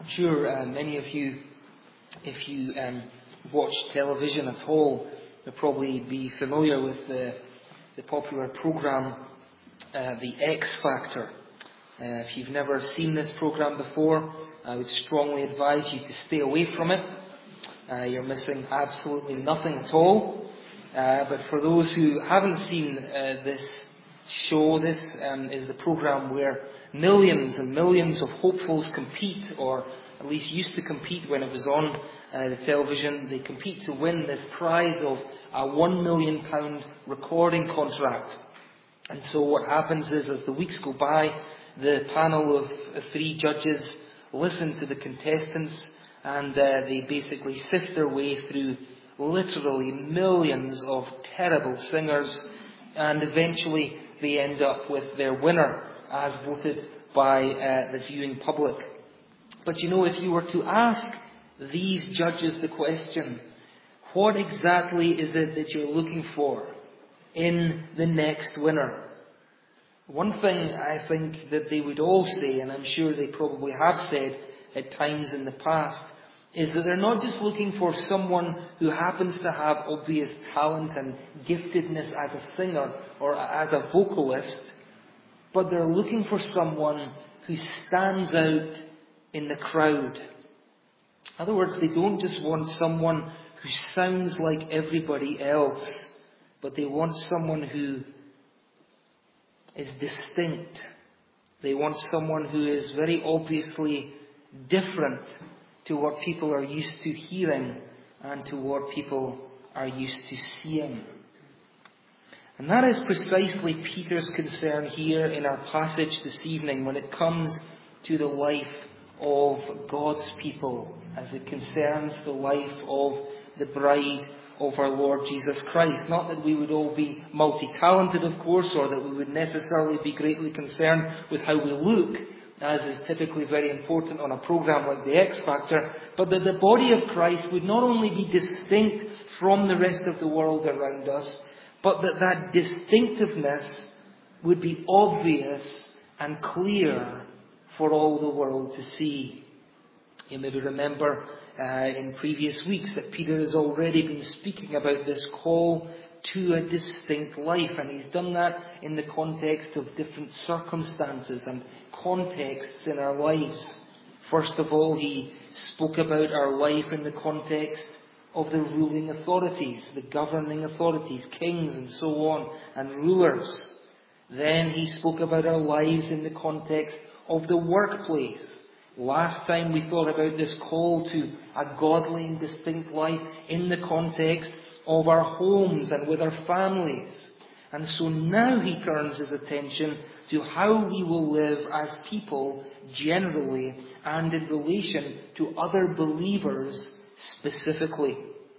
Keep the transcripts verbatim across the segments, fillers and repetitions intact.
sure uh, many of you, if you um, watch television at all, you'll probably be familiar with the, the popular programme, uh, The X Factor. Uh, if you've never seen this programme before, I would strongly advise you to stay away from it. Uh, you're missing absolutely nothing at all. Uh, but for those who haven't seen uh, this show, this um, is the programme where millions and millions of hopefuls compete, or at least used to compete when it was on uh, the television. They compete to win this prize of a one million pound recording contract. And so what happens is, as the weeks go by, the panel of three judges listen to the contestants, and uh, they basically sift their way through literally millions of terrible singers, and eventually they end up with their winner as voted by uh, the viewing public. But you know, if you were to ask these judges the question, what exactly is it that you're looking for in the next winner? One thing I think that they would all say, and I'm sure they probably have said at times in the past, is that they're not just looking for someone who happens to have obvious talent and giftedness as a singer or as a vocalist, but they're looking for someone who stands out in the crowd. In other words, they don't just want someone who sounds like everybody else, but they want someone who is distinct. They want someone who is very obviously different to what people are used to hearing and to what people are used to seeing. And that is precisely Peter's concern here in our passage this evening when it comes to the life of God's people, as it concerns the life of the bride of our Lord Jesus Christ. Not that we would all be multi-talented, of course, or that we would necessarily be greatly concerned with how we look, as is typically very important on a programme like The X Factor, but that the body of Christ would not only be distinct from the rest of the world around us, but that that distinctiveness would be obvious and clear for all the world to see. You maybe remember uh, in previous weeks that Peter has already been speaking about this call to a distinct life, and he's done that in the context of different circumstances and contexts in our lives. First of all, he spoke about our life in the context of the ruling authorities, the governing authorities, kings and so on, and rulers. Then he spoke about our lives in the context of the workplace. Last time we thought about this call to a godly and distinct life in the context of our homes and with our families. And so now he turns his attention to how we will live as people generally and in relation to other believers specifically.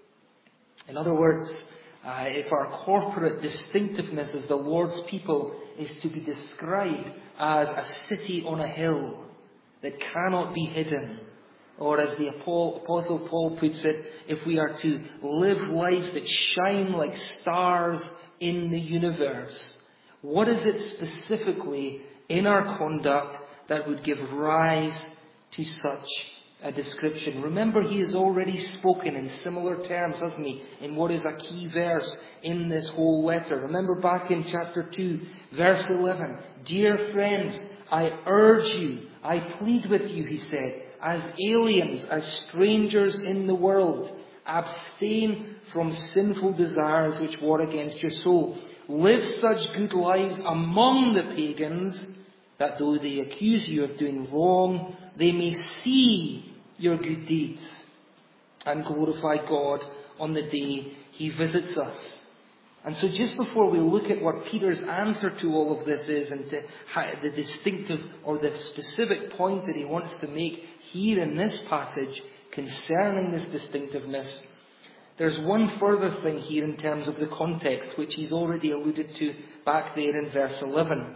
In other words, uh, if our corporate distinctiveness as the Lord's people is to be described as a city on a hill that cannot be hidden, or as the Apostle Paul puts it, if we are to live lives that shine like stars in the universe, what is it specifically in our conduct that would give rise to such a description? Remember, he has already spoken in similar terms, hasn't he, in what is a key verse in this whole letter. Remember back in chapter two, verse eleven. Dear friends, I urge you, I plead with you, he said, as aliens, as strangers in the world, abstain from sinful desires which war against your soul. Live such good lives among the pagans, that though they accuse you of doing wrong, they may see your good deeds and glorify God on the day he visits us. And so just before we look at what Peter's answer to all of this is, and to the distinctive or the specific point that he wants to make here in this passage concerning this distinctiveness, there's one further thing here in terms of the context, which he's already alluded to back there in verse eleven.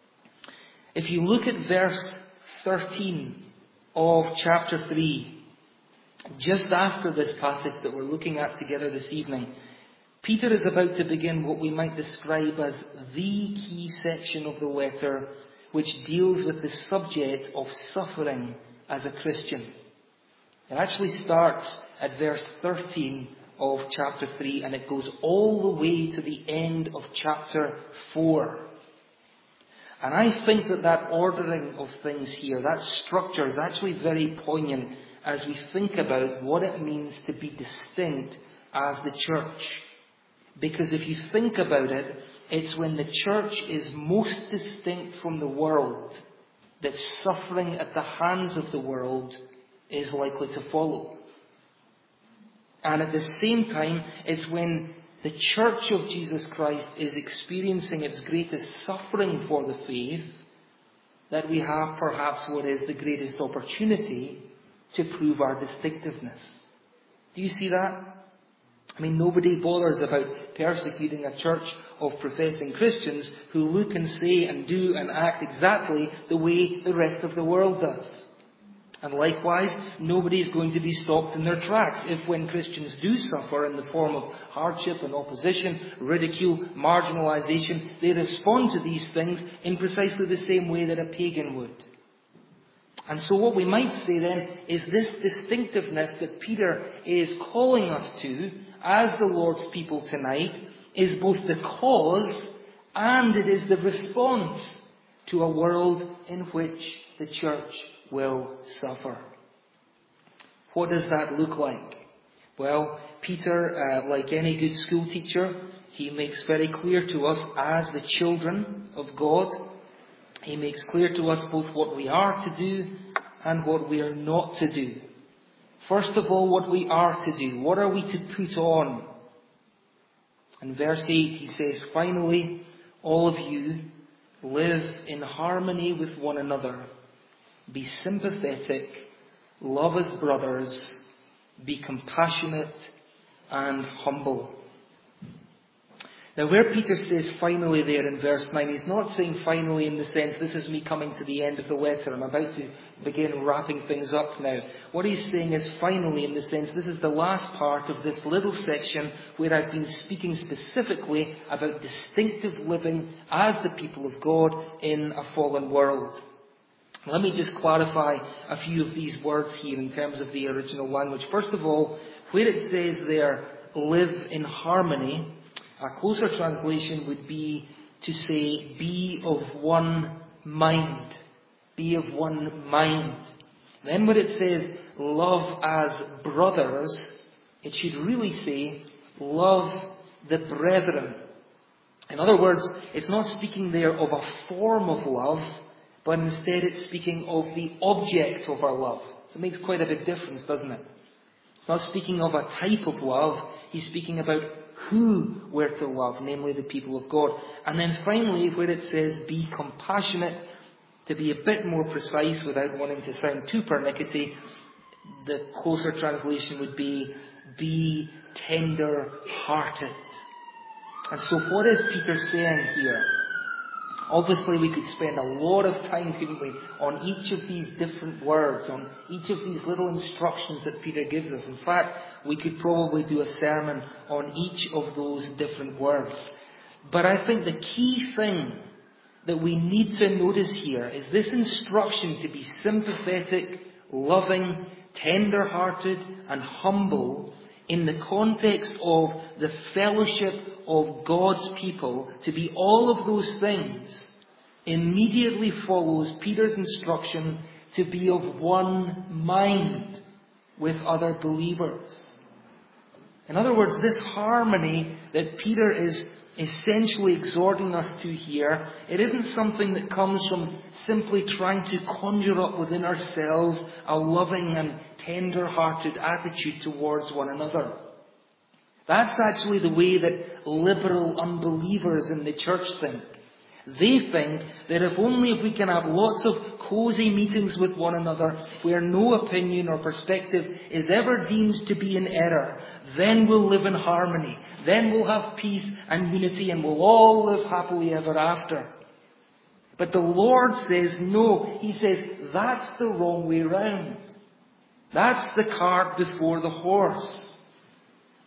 If you look at verse thirteen of chapter three, just after this passage that we're looking at together this evening, Peter is about to begin what we might describe as the key section of the letter, which deals with the subject of suffering as a Christian. It actually starts at verse thirteen of chapter three, and it goes all the way to the end of chapter four. And I think that that ordering of things here, that structure, is actually very poignant as we think about what it means to be distinct as the church. Because if you think about it, it's when the church is most distinct from the world that suffering at the hands of the world is likely to follow. And at the same time, it's when the church of Jesus Christ is experiencing its greatest suffering for the faith that we have perhaps what is the greatest opportunity to prove our distinctiveness. Do you see that? I mean, nobody bothers about persecuting a church of professing Christians who look and say and do and act exactly the way the rest of the world does. And likewise, nobody is going to be stopped in their tracks if when Christians do suffer in the form of hardship and opposition, ridicule, marginalization, they respond to these things in precisely the same way that a pagan would. And so what we might say then is this distinctiveness that Peter is calling us to as the Lord's people tonight is both the cause and it is the response to a world in which the church will suffer. What does that look like? Well, Peter, uh, like any good school teacher, he makes very clear to us as the children of God, he makes clear to us both what we are to do and what we are not to do. First of all, what we are to do. What are we to put on? In verse eight, he says, finally, all of you live in harmony with one another. Be sympathetic, love as brothers, be compassionate and humble. Now where Peter says finally there in verse nine, he's not saying finally in the sense this is me coming to the end of the letter. I'm about to begin wrapping things up now. What he's saying is finally in the sense this is the last part of this little section where I've been speaking specifically about distinctive living as the people of God in a fallen world. Let me just clarify a few of these words here in terms of the original language. First of all, where it says there, live in harmony, a closer translation would be to say, be of one mind. Be of one mind. Then when it says, love as brothers, it should really say, love the brethren. In other words, it's not speaking there of a form of love, but instead it's speaking of the object of our love. So it makes quite a big difference, doesn't it? It's not speaking of a type of love. He's speaking about who we're to love, namely the people of God. And then finally, where it says be compassionate, to be a bit more precise without wanting to sound too pernickety, the closer translation would be be tender-hearted. And so what is Peter saying here? Obviously, we could spend a lot of time, couldn't we, on each of these different words, on each of these little instructions that Peter gives us. In fact, we could probably do a sermon on each of those different words. But I think the key thing that we need to notice here is this instruction to be sympathetic, loving, tender-hearted, and humble in the context of the fellowship of God's people. To be all of those things immediately follows Peter's instruction to be of one mind with other believers. In other words, this harmony that Peter is essentially exhorting us to here, it isn't something that comes from simply trying to conjure up within ourselves a loving and tender-hearted attitude towards one another. That's actually the way that liberal unbelievers in the church think. They think that if only if we can have lots of cosy meetings with one another where no opinion or perspective is ever deemed to be in error, then we'll live in harmony. Then we'll have peace and unity and we'll all live happily ever after. But the Lord says no. He says that's the wrong way round. That's the cart before the horse.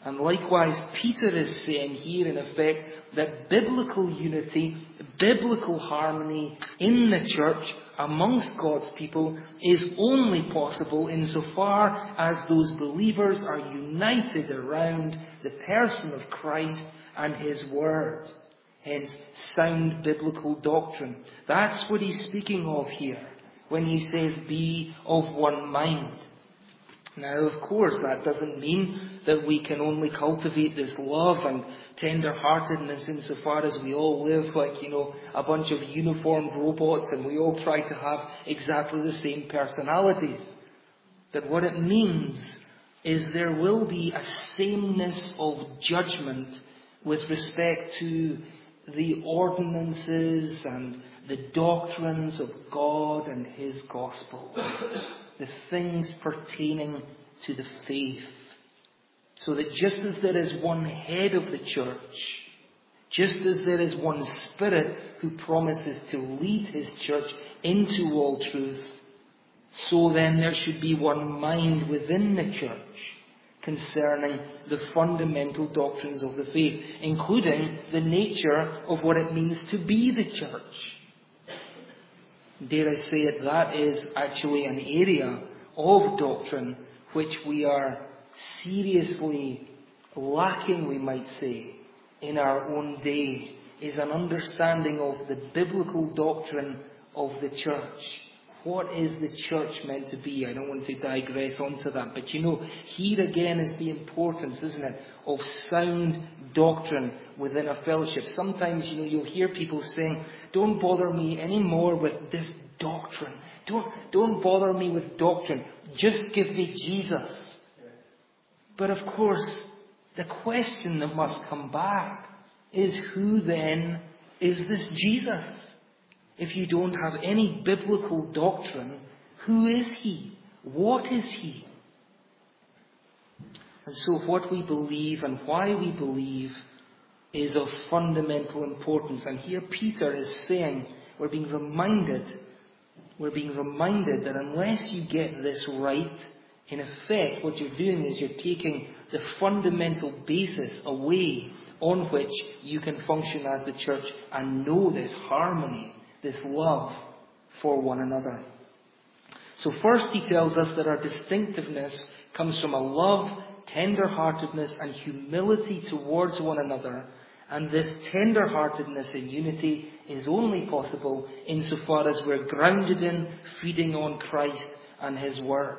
And likewise, Peter is saying here in effect that biblical unity, biblical harmony in the church amongst God's people is only possible insofar as those believers are united around the person of Christ and His Word. Hence, sound biblical doctrine. That's what he's speaking of here when he says, be of one mind. Now, of course, that doesn't mean that we can only cultivate this love and tender-heartedness insofar as we all live like, you know, a bunch of uniformed robots and we all try to have exactly the same personalities. But what it means is there will be a sameness of judgment with respect to the ordinances and the doctrines of God and His gospel. The things pertaining to the faith. So that just as there is one head of the church, just as there is one Spirit who promises to lead His church into all truth, so then there should be one mind within the church concerning the fundamental doctrines of the faith, including the nature of what it means to be the church. Dare I say it, that is actually an area of doctrine which we are seriously lacking, we might say, in our own day, is an understanding of the biblical doctrine of the church. What is the church meant to be? I don't want to digress onto that, but you know, here again is the importance, isn't it, of sound doctrine within a fellowship. Sometimes, you know, you'll hear people saying, don't bother me anymore with this doctrine. Don't, don't bother me with doctrine. Just give me Jesus. But of course, the question that must come back is, who then is this Jesus? If you don't have any biblical doctrine, who is He? What is He? And so what we believe and why we believe is of fundamental importance. And here Peter is saying, we're being reminded, we're being reminded that unless you get this right, in effect what you're doing is you're taking the fundamental basis away on which you can function as the church and know this harmony, this love for one another. So first he tells us that our distinctiveness comes from a love, tender-heartedness and humility towards one another. And this tender-heartedness in unity is only possible insofar as we're grounded in, feeding on Christ and His Word.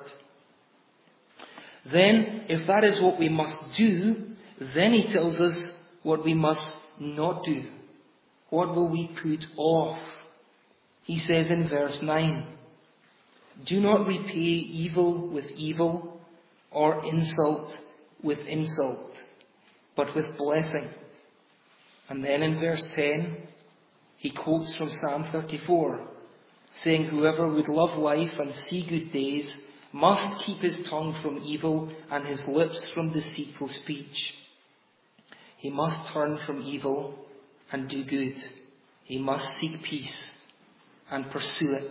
Then, if that is what we must do, then he tells us what we must not do. What will we put off? He says in verse nine, do not repay evil with evil or insult with insult, but with blessing. And then in verse ten, he quotes from Psalm thirty-four, saying, whoever would love life and see good days must keep his tongue from evil and his lips from deceitful speech. He must turn from evil and do good. He must seek peace and pursue it.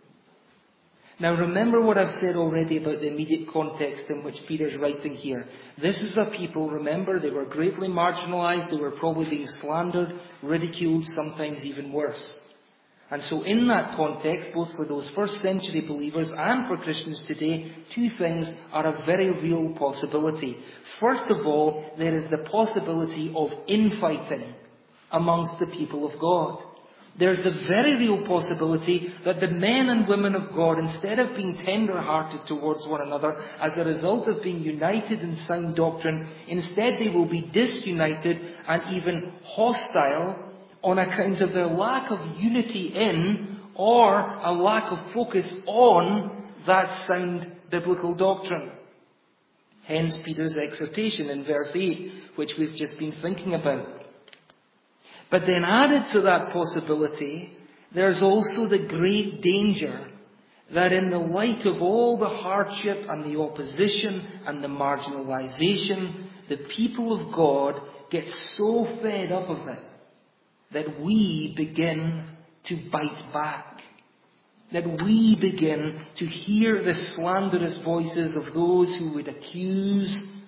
Now remember what I've said already about the immediate context in which Peter's writing here. This is a people, remember, they were greatly marginalized, they were probably being slandered, ridiculed, sometimes even worse. And so in that context, both for those first century believers and for Christians today, two things are a very real possibility. First of all, there is the possibility of infighting amongst the people of God. There's the very real possibility that the men and women of God, instead of being tender-hearted towards one another as a result of being united in sound doctrine, instead they will be disunited and even hostile on account of their lack of unity in or a lack of focus on that sound biblical doctrine. Hence Peter's exhortation in verse eight, which we've just been thinking about. But then added to that possibility, there's also the great danger that in the light of all the hardship and the opposition and the marginalization, the people of God get so fed up of it that we begin to bite back. That we begin to hear the slanderous voices of those who would accuse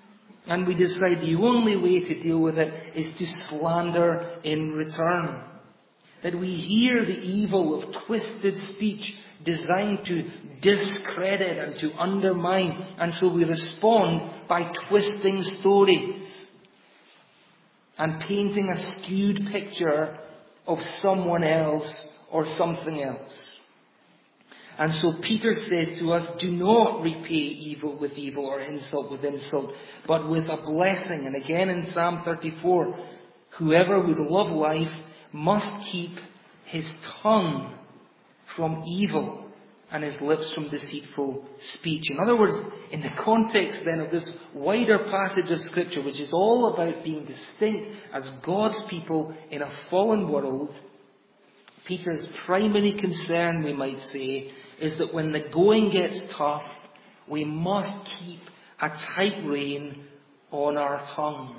And we decide the only way to deal with it is to slander in return. That we hear the evil of twisted speech designed to discredit and to undermine, and so we respond by twisting stories and painting a skewed picture of someone else or something else. And so Peter says to us, do not repay evil with evil or insult with insult, but with a blessing. And again in Psalm thirty-four, whoever would love life must keep his tongue from evil and his lips from deceitful speech. In other words, in the context then of this wider passage of Scripture, which is all about being distinct as God's people in a fallen world, Peter's primary concern, we might say, is that when the going gets tough, we must keep a tight rein on our tongue.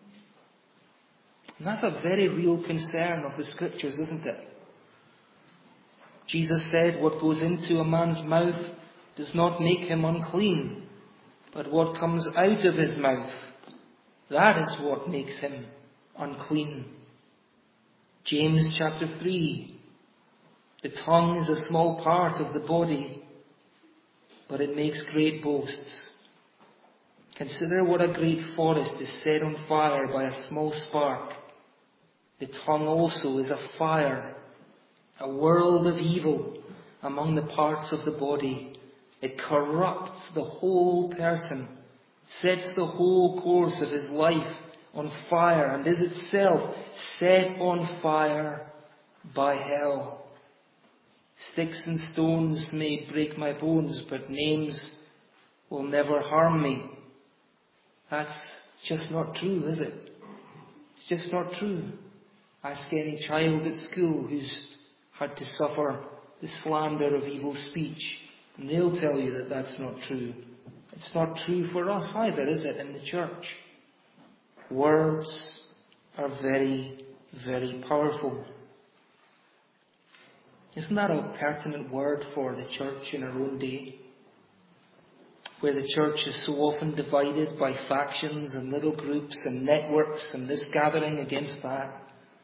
And that's a very real concern of the Scriptures, isn't it? Jesus said, what goes into a man's mouth does not make him unclean, but what comes out of his mouth, that is what makes him unclean. James chapter three, the tongue is a small part of the body, but it makes great boasts. Consider what a great forest is set on fire by a small spark. The tongue also is a fire, a world of evil among the parts of the body. It corrupts the whole person, sets the whole course of his life on fire, and is itself set on fire by hell. Sticks and stones may break my bones, but names will never harm me. That's just not true, is it? It's just not true. Ask any child at school who's had to suffer the slander of evil speech, and they'll tell you that that's not true. It's not true for us either, is it, in the church? Words are very, very powerful. Isn't that a pertinent word for the church in our own day? Where the church is so often divided by factions and little groups and networks and this gathering against that.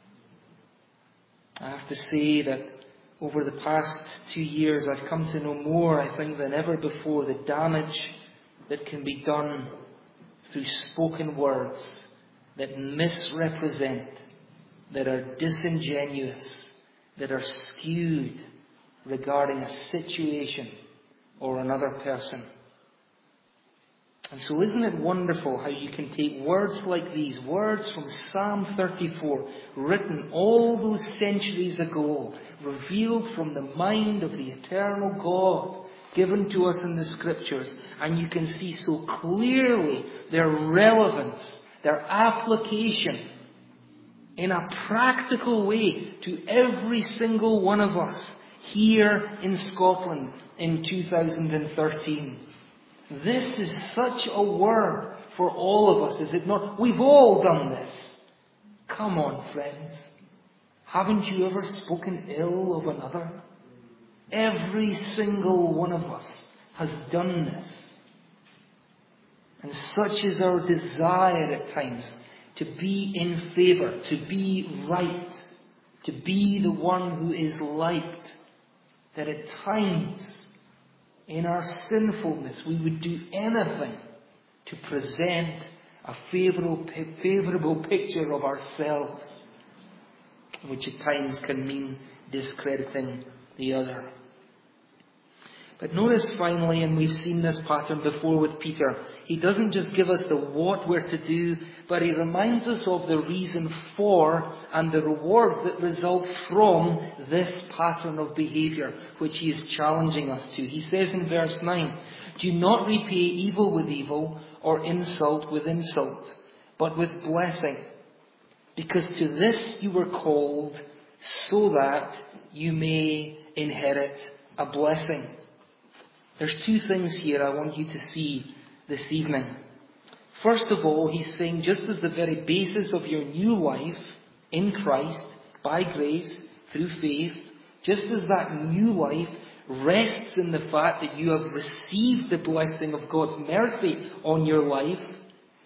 I have to say that over the past two years I've come to know more, I think, than ever before the damage that can be done through spoken words that misrepresent, that are disingenuous, that are skewed regarding a situation or another person. And so isn't it wonderful how you can take words like these, words from Psalm thirty-four, written all those centuries ago, revealed from the mind of the eternal God, given to us in the Scriptures, and you can see so clearly their relevance, their application in a practical way to every single one of us here in Scotland in two thousand thirteen. This is such a word for all of us, is it not? We've all done this. Come on, friends. Haven't you ever spoken ill of another? Every single one of us has done this. And such is our desire at times to be in favour, to be right, to be the one who is liked, that at times in our sinfulness we would do anything to present a favourable, favourable picture of ourselves, which at times can mean discrediting the other. But notice finally, and we've seen this pattern before with Peter, he doesn't just give us the what we're to do, but he reminds us of the reason for and the rewards that result from this pattern of behaviour, which he is challenging us to. He says in verse nine, do not repay evil with evil or insult with insult, but with blessing, because to this you were called, so that you may inherit a blessing. There's two things here I want you to see this evening. First of all, he's saying just as the very basis of your new life in Christ, by grace, through faith, just as that new life rests in the fact that you have received the blessing of God's mercy on your life,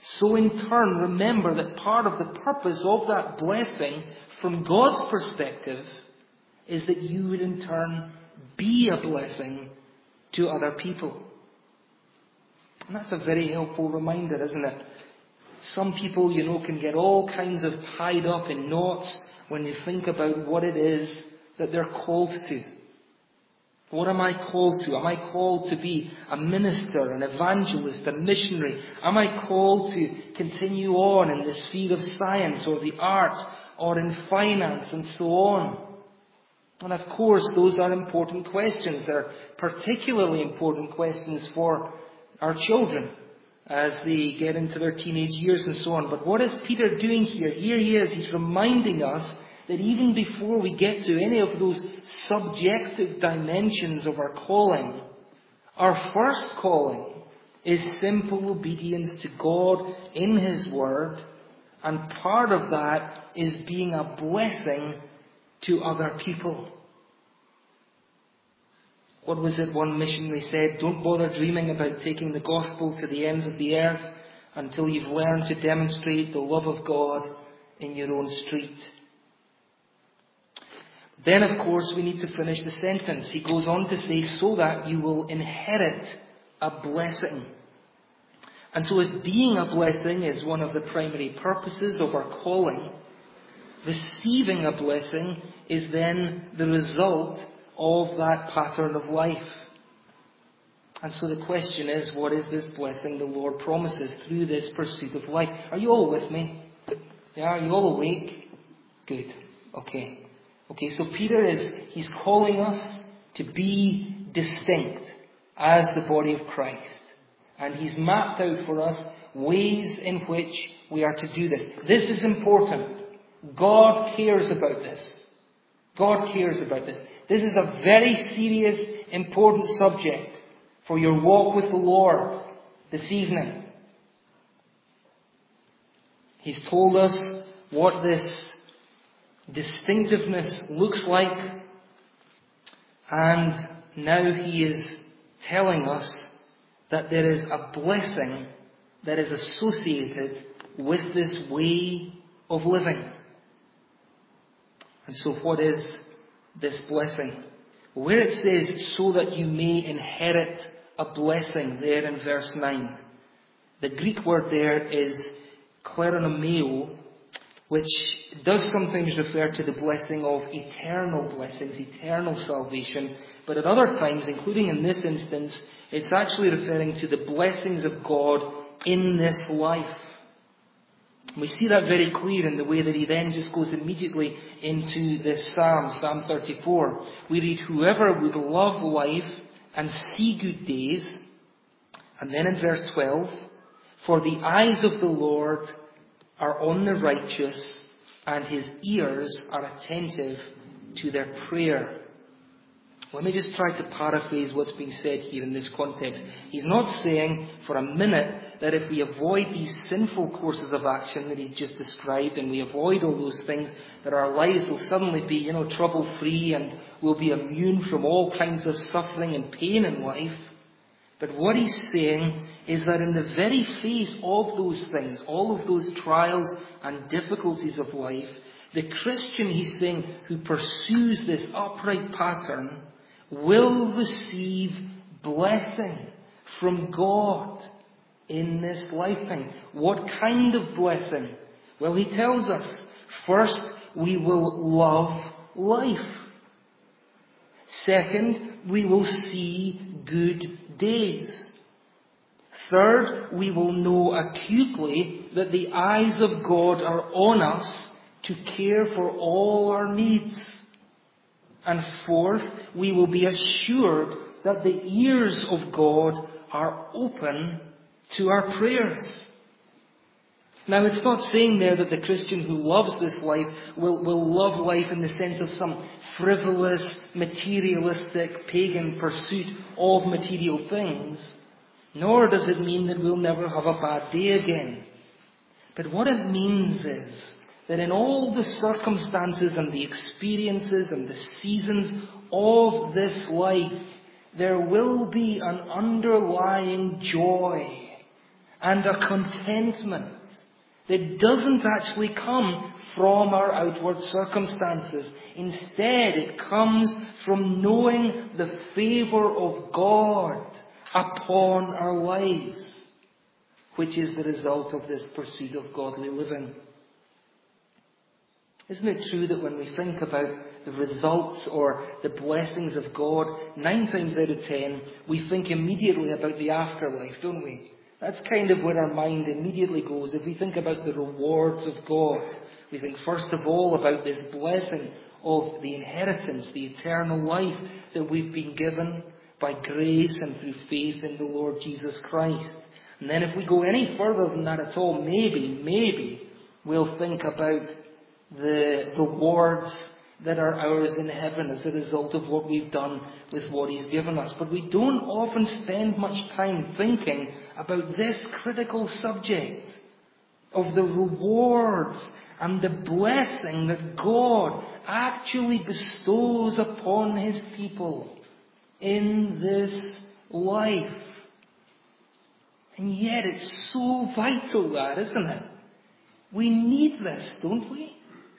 so in turn, remember that part of the purpose of that blessing from God's perspective is that you would in turn be a blessing to other people. And that's a very helpful reminder, isn't it? Some people, you know, can get all kinds of tied up in knots when you think about what it is that they're called to. What am I called to? Am I called to be a minister, an evangelist, a missionary? Am I called to continue on in the sphere of science or the arts or in finance and so on? And of course, those are important questions. They're particularly important questions for our children as they get into their teenage years and so on. But what is Peter doing here? Here he is. He's reminding us that even before we get to any of those subjective dimensions of our calling, our first calling is simple obedience to God in His Word, and part of that is being a blessing to other people. What was it one missionary said? Don't bother dreaming about taking the gospel to the ends of the earth until you've learned to demonstrate the love of God in your own street. Then, of course, we need to finish the sentence. He goes on to say, so that you will inherit a blessing. And so if being a blessing is one of the primary purposes of our calling, receiving a blessing is then the result of that pattern of life. And so the question is, what is this blessing the Lord promises through this pursuit of life? Are you all with me? Yeah, are you all awake? Good. Okay. Okay, so Peter is, he's calling us to be distinct as the body of Christ. And he's mapped out for us ways in which we are to do this. This is important. God cares about this. God cares about this. This is a very serious, important subject for your walk with the Lord this evening. He's told us what this distinctiveness looks like, and now he is telling us that there is a blessing that is associated with this way of living. And so what is this blessing? Where it says, so that you may inherit a blessing, there in verse nine, the Greek word there is kleronomeo, which does sometimes refer to the blessing of eternal blessings, eternal salvation. But at other times, including in this instance, it's actually referring to the blessings of God in this life. We see that very clear in the way that he then just goes immediately into this Psalm, Psalm thirty-four. We read, whoever would love life and see good days. And then in verse twelve, for the eyes of the Lord are on the righteous, and his ears are attentive to their prayer. Let me just try to paraphrase what's being said here in this context. He's not saying for a minute that if we avoid these sinful courses of action that he's just described, and we avoid all those things, that our lives will suddenly be, you know, trouble-free and we'll be immune from all kinds of suffering and pain in life. But what he's saying is that in the very face of those things, all of those trials and difficulties of life, the Christian, he's saying, who pursues this upright pattern will receive blessing from God in this lifetime. What kind of blessing? Well, he tells us, first, we will love life. Second, we will see good days. Third, we will know acutely that the eyes of God are on us to care for all our needs. And fourth, we will be assured that the ears of God are open to our prayers. Now, it's not saying there that the Christian who loves this life will, will love life in the sense of some frivolous, materialistic, pagan pursuit of material things. Nor does it mean that we'll never have a bad day again. But what it means is that in all the circumstances and the experiences and the seasons of this life, there will be an underlying joy and a contentment that doesn't actually come from our outward circumstances. Instead, it comes from knowing the favour of God upon our lives, which is the result of this pursuit of godly living. Isn't it true that when we think about the results or the blessings of God, nine times out of ten, we think immediately about the afterlife, don't we? That's kind of where our mind immediately goes. If we think about the rewards of God, we think first of all about this blessing of the inheritance, the eternal life that we've been given by grace and through faith in the Lord Jesus Christ. And then if we go any further than that at all, maybe, maybe we'll think about the rewards that are ours in heaven as a result of what we've done with what He's given us. But we don't often spend much time thinking about this critical subject of the rewards and the blessing that God actually bestows upon His people in this life. And yet it's so vital, that, isn't it? We need this, don't we?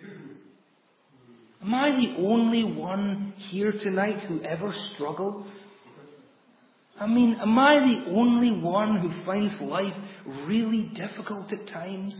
Am I the only one here tonight who ever struggles? I mean, am I the only one who finds life really difficult at times?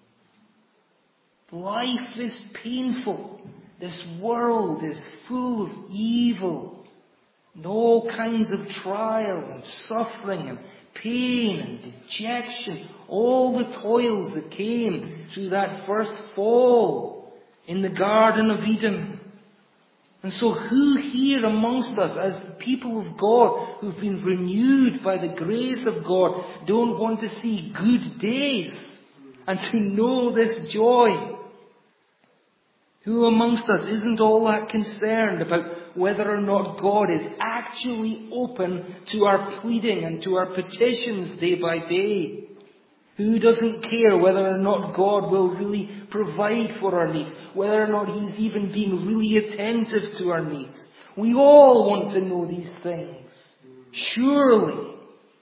Life is painful. This world is full of evil and all kinds of trial and suffering and pain and dejection. All the toils that came through that first fall in the Garden of Eden. And so who here amongst us, as the people of God who've been renewed by the grace of God, don't want to see good days and to know this joy? Who amongst us isn't all that concerned about whether or not God is actually open to our pleading and to our petitions day by day? Who doesn't care whether or not God will really provide for our needs, whether or not He's even being really attentive to our needs? We all want to know these things, surely.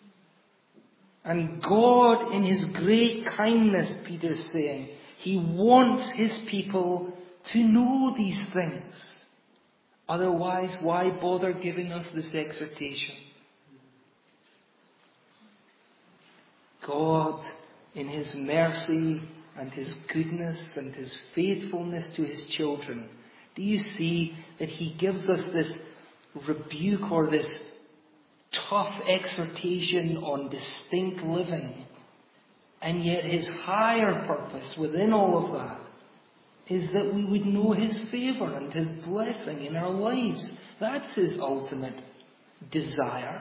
And God, in His great kindness, Peter's saying, He wants His people to know these things. Otherwise, why bother giving us this exhortation? God, in His mercy and His goodness and His faithfulness to His children, do you see that He gives us this rebuke or this tough exhortation on distinct living? And yet His higher purpose within all of that is that we would know His favour and His blessing in our lives. That's His ultimate desire,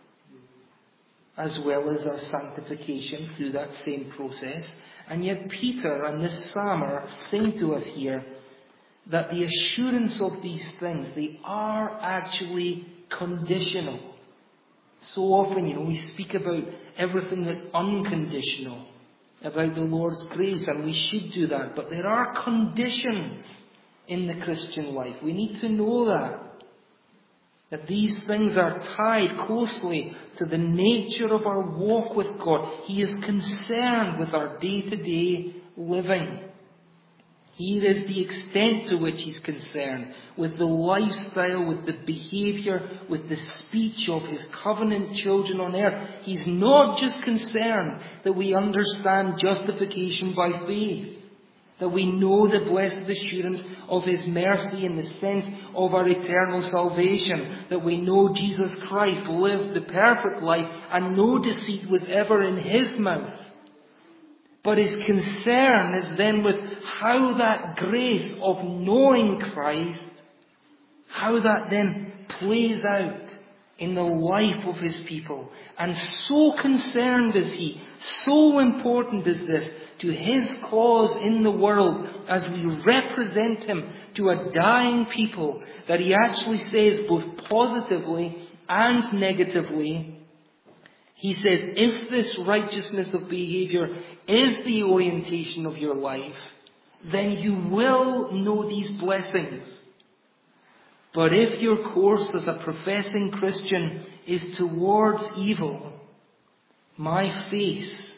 as well as our sanctification through that same process. And yet Peter and this psalmer sing to us here that the assurance of these things, they are actually conditional. So often, you know, we speak about everything that's unconditional, about the Lord's grace, and we should do that. But there are conditions in the Christian life. We need to know that. That these things are tied closely to the nature of our walk with God. He is concerned with our day-to-day living. Here is the extent to which He's concerned with the lifestyle, with the behaviour, with the speech of His covenant children on earth. He's not just concerned that we understand justification by faith, that we know the blessed assurance of His mercy in the sense of our eternal salvation, that we know Jesus Christ lived the perfect life and no deceit was ever in His mouth. But His concern is then with how that grace of knowing Christ, how that then plays out in the life of His people. And so concerned is He, so important is this to His cause in the world as we represent Him to a dying people, that He actually says both positively and negatively, He says, if this righteousness of behaviour is the orientation of your life, then you will know these blessings. But if your course as a professing Christian is towards evil, my face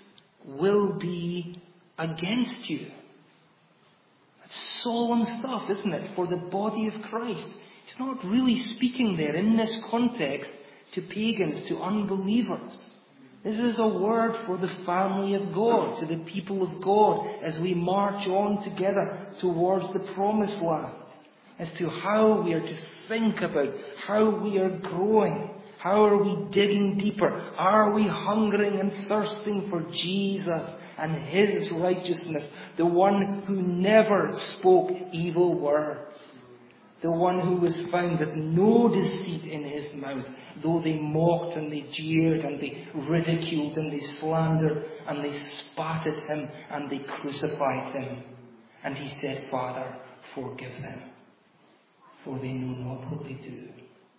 will be against you. That's solemn stuff, isn't it, for the body of Christ? He's not really speaking there in this context to pagans, to unbelievers. This is a word for the family of God, to the people of God, as we march on together towards the promised land, as to how we are to think about how we are growing. How are we digging deeper? Are we hungering and thirsting for Jesus and His righteousness? The one who never spoke evil words. The one who was found with no deceit in His mouth, though they mocked and they jeered and they ridiculed and they slandered and they spat at Him and they crucified Him. And He said, Father, forgive them, for they know not what they do.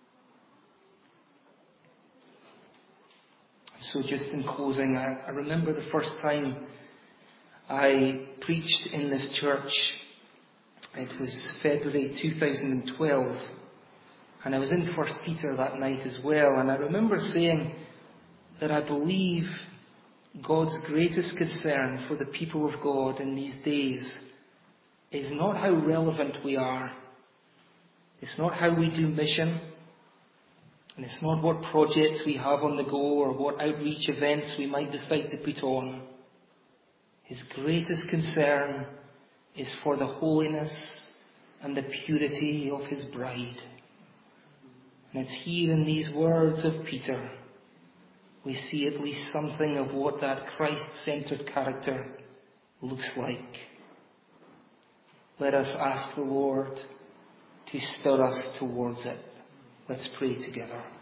So just in closing, I, I remember the first time I preached in this church. It was February two thousand twelve, and I was in First Peter that night as well, and I remember saying that I believe God's greatest concern for the people of God in these days is not how relevant we are. It's not how we do mission. And it's not what projects we have on the go or what outreach events we might decide to put on. His greatest concern is for the holiness and the purity of His bride. And it's here in these words of Peter we see at least something of what that Christ-centered character looks like. Let us ask the Lord to stir us towards it. Let's pray together.